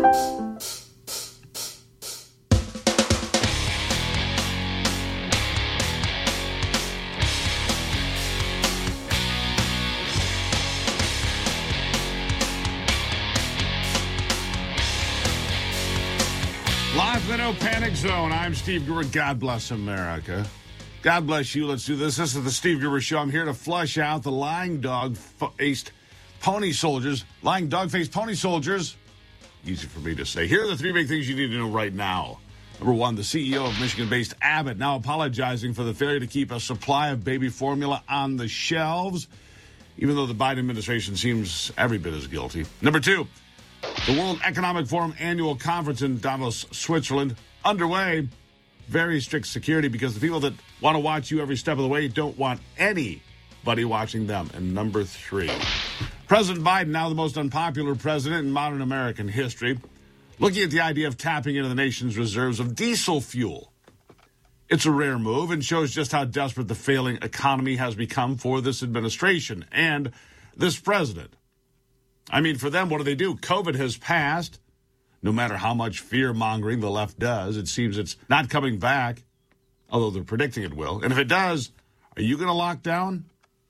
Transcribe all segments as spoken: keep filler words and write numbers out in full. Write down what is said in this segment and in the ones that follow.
Live from the No Panic Zone, I'm Steve Gruber. God bless America. God bless you. Let's do this. This is the Steve Gruber Show. I'm here to flush out the lying dog-faced pony soldiers. Lying dog-faced pony soldiers. Easy for me to say. Here are the three big things you need to know right now. Number one, the C E O of Michigan-based Abbott now apologizing for the failure to keep a supply of baby formula on the shelves, even though the Biden administration seems every bit as guilty. Number two, the World Economic Forum annual conference in Davos, Switzerland, underway. Very strict security because the people that want to watch you every step of the way don't want anybody watching them. And number three, President Biden, now the most unpopular president in modern American history, looking at the idea of tapping into the nation's reserves of diesel fuel. It's a rare move and shows just how desperate the failing economy has become for this administration and this president. I mean, for them, what do they do? COVID has passed. No matter how much fear-mongering the left does, it seems it's not coming back, although they're predicting it will. And if it does, are you going to lock down?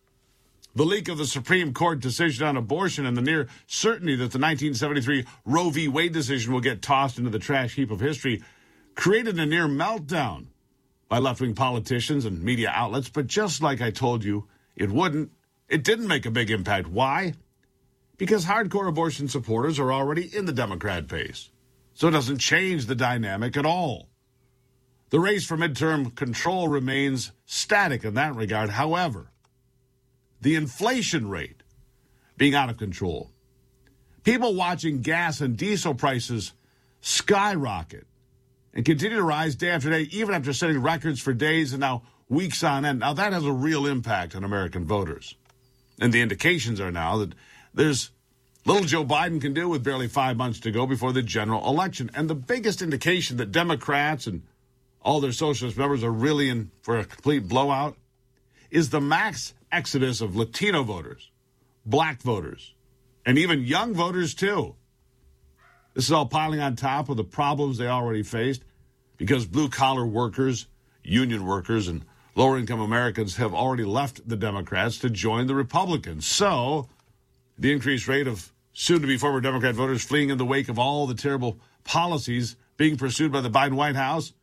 The leak of the Supreme Court decision on abortion and the near certainty that the nineteen seventy-three Roe v. Wade decision will get tossed into the trash heap of history created a near meltdown by left-wing politicians and media outlets. But just like I told you, it wouldn't. It didn't make a big impact. Why? Because hardcore abortion supporters are already in the Democrat base. So it doesn't change the dynamic at all. The race for midterm control remains static in that regard. However, the inflation rate being out of control, people watching gas and diesel prices skyrocket and continue to rise day after day, even after setting records for days and now weeks on end. Now, that has a real impact on American voters. And the indications are now that there's little Joe Biden can do with barely five months to go before the general election. And the biggest indication that Democrats and all their socialist members are really in for a complete blowout is the mass exodus of Latino voters, black voters, and even young voters, too. This is all piling on top of the problems they already faced because blue-collar workers, union workers, and lower-income Americans have already left the Democrats to join the Republicans. So the increased rate of soon-to-be former Democrat voters fleeing in the wake of all the terrible policies being pursued by the Biden White House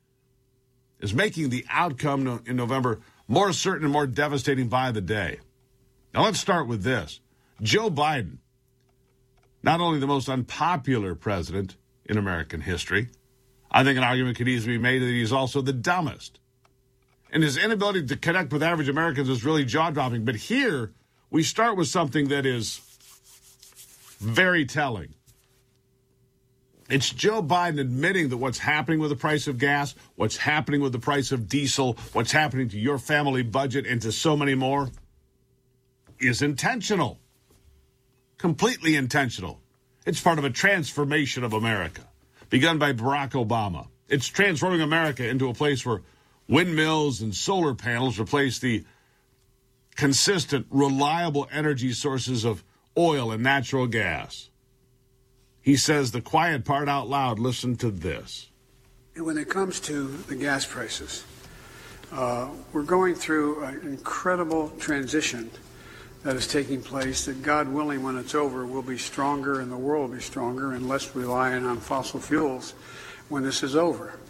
is making the outcome in November more certain and more devastating by the day. Now, let's start with this. Joe Biden, not only the most unpopular president in American history, I think an argument could easily be made that he's also the dumbest. And his inability to connect with average Americans is really jaw-dropping. But here, we start with something that is very telling. It's Joe Biden admitting that what's happening with the price of gas, what's happening with the price of diesel, what's happening to your family budget and to so many more is intentional. Completely intentional. It's part of a transformation of America begun by Barack Obama. It's transforming America into a place where windmills and solar panels replace the consistent, reliable energy sources of oil and natural gas. He says the quiet part out loud. Listen to this. When it comes to the gas prices, uh, we're going through an incredible transition that is taking place that, God willing, when it's over, we'll be stronger and the world will be stronger and less reliant on fossil fuels when this is over.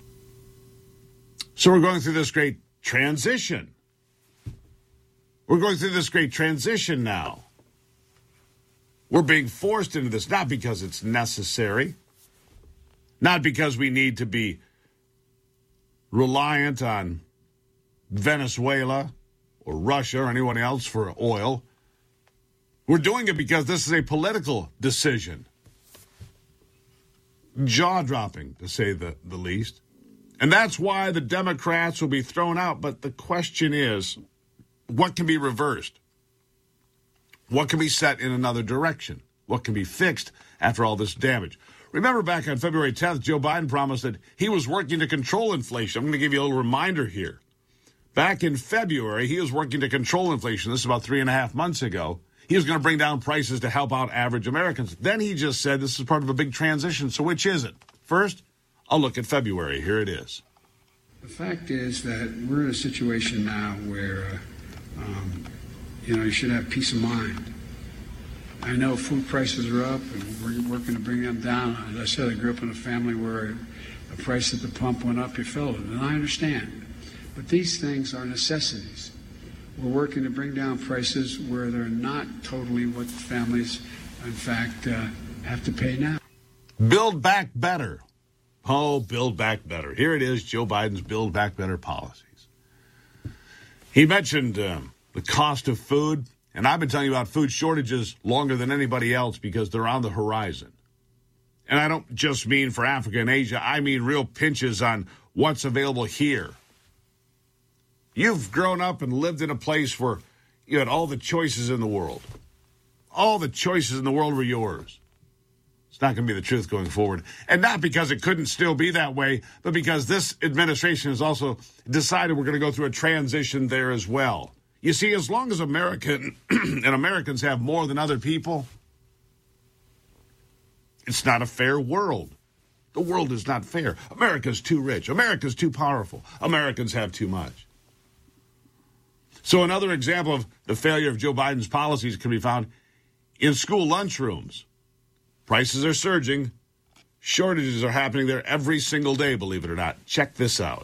So we're going through this great transition. We're going through this great transition now. We're being forced into this, not because it's necessary, not because we need to be reliant on Venezuela or Russia or anyone else for oil. We're doing it because this is a political decision. Jaw-dropping, to say the, the least. And that's why the Democrats will be thrown out. But the question is, what can be reversed? What can be set in another direction? What can be fixed after all this damage? Remember back on February tenth, Joe Biden promised that he was working to control inflation. I'm going to give you a little reminder here. Back in February, he was working to control inflation. This is about three and a half months ago. he was going to bring down prices to help out average Americans. Then he just said this is part of a big transition. So which is it? First, I'll look at February. Here it is. The fact is that we're in a situation now where, uh, um, you know, you should have peace of mind. I know food prices are up, and we're working to bring them down. As I said, I grew up in a family where the price at the pump went up, you felt it, and I understand. But these things are necessities. We're working to bring down prices where they're not totally what families, in fact, uh, have to pay now. Build back better. Oh, build back better. Here it is, Joe Biden's Build Back Better policies. He mentioned um, the cost of food, and I've been telling you about food shortages longer than anybody else because they're on the horizon. And I don't just mean for Africa and Asia. I mean real pinches on what's available here. You've grown up and lived in a place where you had all the choices in the world. All the choices in the world were yours. It's not going to be the truth going forward. And not because it couldn't still be that way, but because this administration has also decided we're going to go through a transition there as well. You see, as long as American and Americans have more than other people, it's not a fair world. The world is not fair. America's too rich. America's too powerful. Americans have too much. So another example of the failure of Joe Biden's policies can be found in school lunchrooms. Prices are surging. Shortages are happening there every single day, believe it or not. Check this out.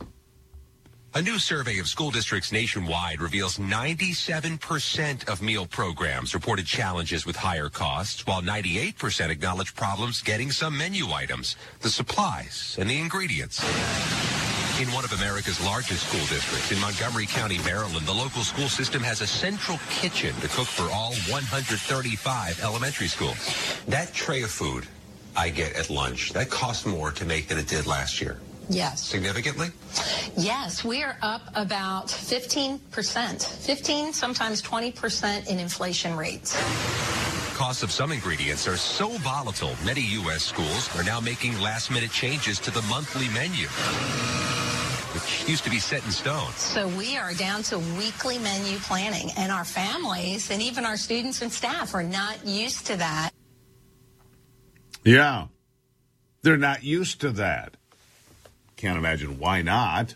A new survey of school districts nationwide reveals ninety-seven percent of meal programs reported challenges with higher costs, while ninety-eight percent acknowledge problems getting some menu items, the supplies, and the ingredients. In one of America's largest school districts in Montgomery County, Maryland, the local school system has a central kitchen to cook for all one hundred thirty-five elementary schools. That tray of food I get at lunch, that costs more to make than it did last year. Yes. Significantly? Yes, we are up about fifteen percent, fifteen, sometimes twenty percent in inflation rates. Costs of some ingredients are so volatile, many U S schools are now making last-minute changes to the monthly menu, which used to be set in stone. So we are down to weekly menu planning, and our families and even our students and staff are not used to that. Yeah, they're not used to that. Can't imagine why not.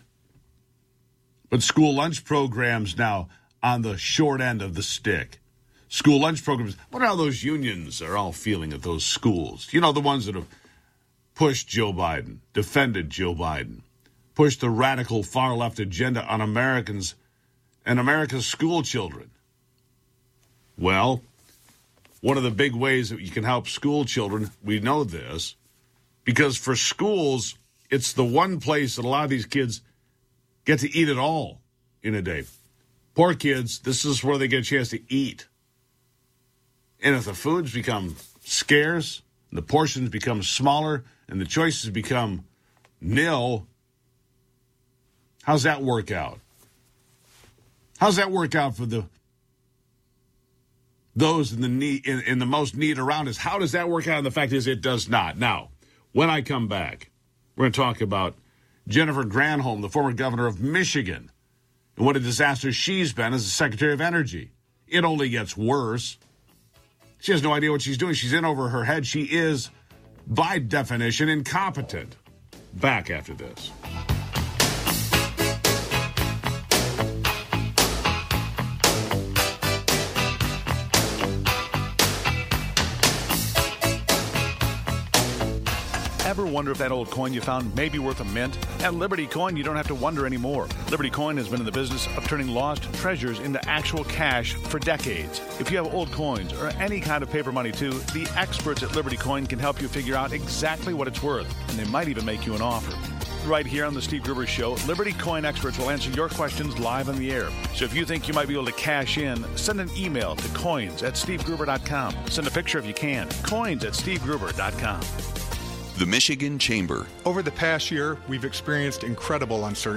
But school lunch programs now on the short end of the stick. School lunch programs, what are how those unions are all feeling at those schools? You know, the ones that have pushed Joe Biden, defended Joe Biden, pushed the radical far-left agenda on Americans and America's school children. Well, one of the big ways that you can help school children, we know this, because for schools, it's the one place that a lot of these kids get to eat it all in a day. Poor kids, this is where they get a chance to eat. And if the foods become scarce, and the portions become smaller, and the choices become nil, how's that work out? How's that work out for the those in the need, in, in the most need around us? How does that work out? And the fact is, it does not. Now, when I come back, we're going to talk about Jennifer Granholm, the former governor of Michigan, and what a disaster she's been as the Secretary of Energy. It only gets worse. She has no idea what she's doing. She's in over her head. She is, by definition, incompetent. Back after this. Ever wonder if that old coin you found may be worth a mint? At Liberty Coin, you don't have to wonder anymore. Liberty Coin has been in the business of turning lost treasures into actual cash for decades. If you have old coins or any kind of paper money too, the experts at Liberty Coin can help you figure out exactly what it's worth, and they might even make you an offer. Right here on the Steve Gruber Show, Liberty Coin experts will answer your questions live on the air. So if you think you might be able to cash in, send an email to coins at steve gruber dot com. Send a picture if you can. coins at steve gruber dot com. The Michigan Chamber. Over the past year, we've experienced incredible uncertainty.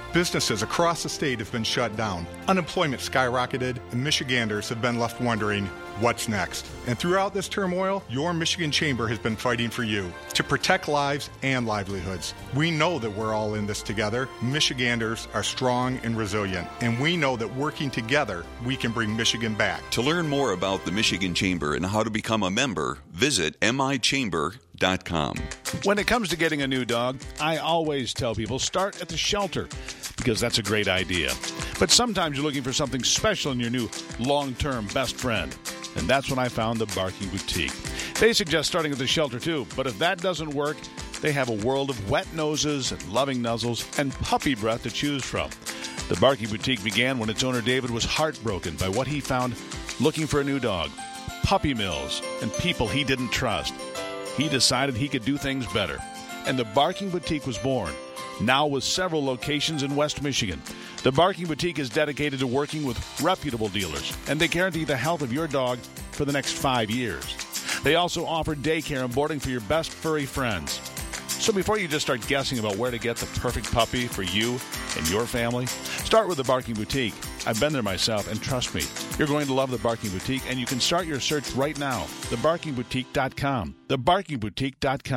Businesses across the state have been shut down. Unemployment skyrocketed, and Michiganders have been left wondering, what's next? And throughout this turmoil, your Michigan Chamber has been fighting for you to protect lives and livelihoods. We know that we're all in this together. Michiganders are strong and resilient, and we know that working together, we can bring Michigan back. To learn more about the Michigan Chamber and how to become a member, visit m i chamber dot com. When it comes to getting a new dog, I always tell people start at the shelter because that's a great idea. But sometimes you're looking for something special in your new long-term best friend. And that's when I found the Barking Boutique. They suggest starting at the shelter too, but if that doesn't work, they have a world of wet noses and loving nuzzles and puppy breath to choose from. The Barking Boutique began when its owner David was heartbroken by what he found looking for a new dog. Puppy mills and people he didn't trust. He decided he could do things better. And the Barking Boutique was born, now with several locations in West Michigan. The Barking Boutique is dedicated to working with reputable dealers, and they guarantee the health of your dog for the next five years. They also offer daycare and boarding for your best furry friends. So before you just start guessing about where to get the perfect puppy for you and your family, start with the Barking Boutique. I've been there myself, and trust me, you're going to love the Barking Boutique, and you can start your search right now. the barking boutique dot com. the barking boutique dot com.